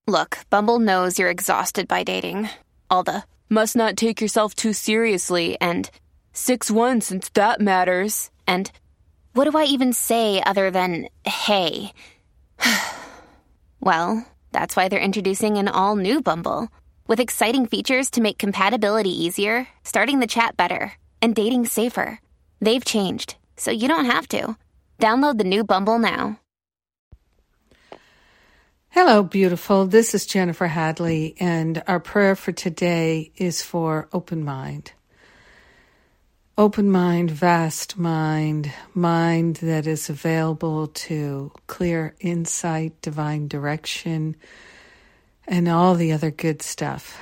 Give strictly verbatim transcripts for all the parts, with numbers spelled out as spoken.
Look, Bumble knows you're exhausted by dating. All the, must not take yourself too seriously, and six one since that matters, and what do I even say other than, hey? Well, that's why they're introducing an all-new Bumble, with exciting features to make compatibility easier, starting the chat better, and dating safer. They've changed, so you don't have to. Download the new Bumble now. Hello, beautiful. This is Jennifer Hadley, and our prayer for today is for open mind. Open mind, vast mind, mind that is available to clear insight, divine direction, and all the other good stuff.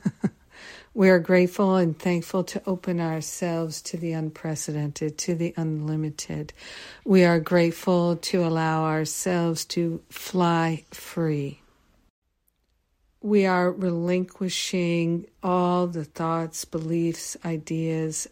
We are grateful and thankful to open ourselves to the unprecedented, to the unlimited. We are grateful to allow ourselves to fly free. We are relinquishing all the thoughts, beliefs, ideas,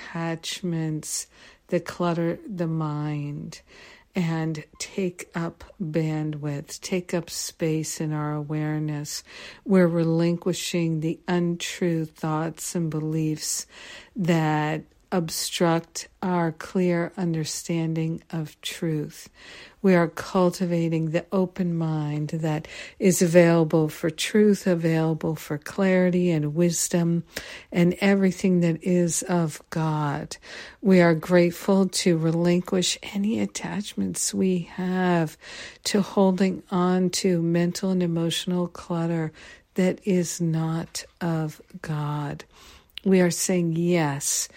attachments that clutter the mind, and take up bandwidth, take up space in our awareness. We're relinquishing the untrue thoughts and beliefs that obstruct our clear understanding of truth. We are cultivating the open mind that is available for truth, available for clarity and wisdom, and everything that is of God. We are grateful to relinquish any attachments we have to holding on to mental and emotional clutter that is not of God. We are saying yes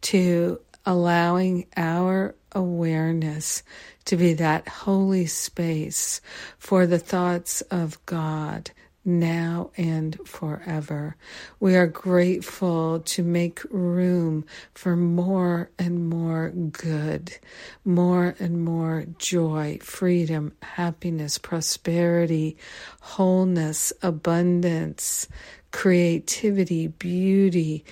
to allowing our awareness to be that holy space for the thoughts of God now and forever. We are grateful to make room for more and more good, more and more joy, freedom, happiness, prosperity, wholeness, abundance, creativity, beauty,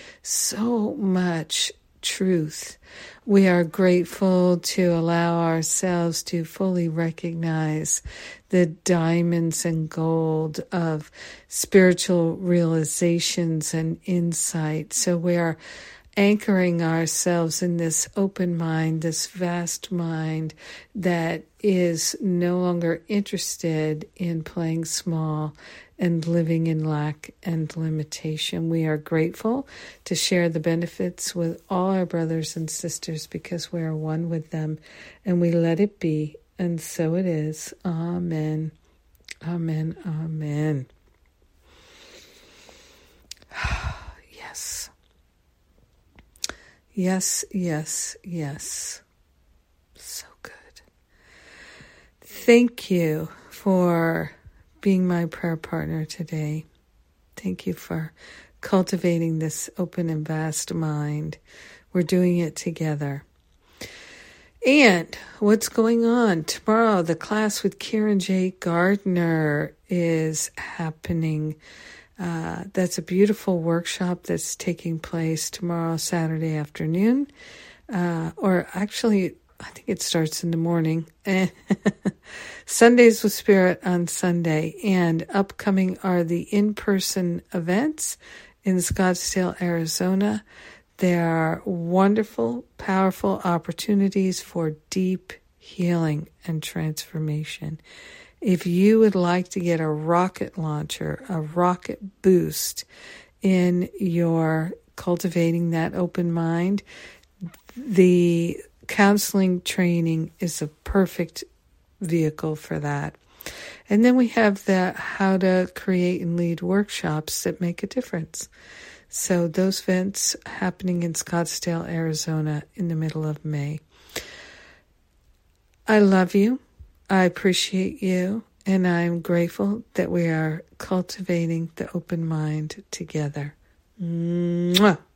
so much truth. We are grateful to allow ourselves to fully recognize the diamonds and gold of spiritual realizations and insight. So we are anchoring ourselves in this open mind, this vast mind that is no longer interested in playing small and living in lack and limitation. We are grateful to share the benefits with all our brothers and sisters because we are one with them, and we let it be, and so it is. Amen. Amen. Amen. Yes. Yes, yes, yes. So good. Thank you for being my prayer partner today. Thank you for cultivating this open and vast mind. We're doing it together. And what's going on? Tomorrow, the class with Kieran J. Gardner is happening. Uh, that's a beautiful workshop that's taking place tomorrow, Saturday afternoon. Uh, or actually, I think it starts in the morning. Sundays with Spirit on Sunday. And upcoming are the in-person events in Scottsdale, Arizona. There are wonderful, powerful opportunities for deep healing and transformation. If you would like to get a rocket launcher, a rocket boost in your cultivating that open mind, the counseling training is a perfect vehicle for that. And then we have the how to create and lead workshops that make a difference. So those events happening in Scottsdale, Arizona in the middle of May. I love you. I appreciate you. And I'm grateful that we are cultivating the open mind together. Mwah.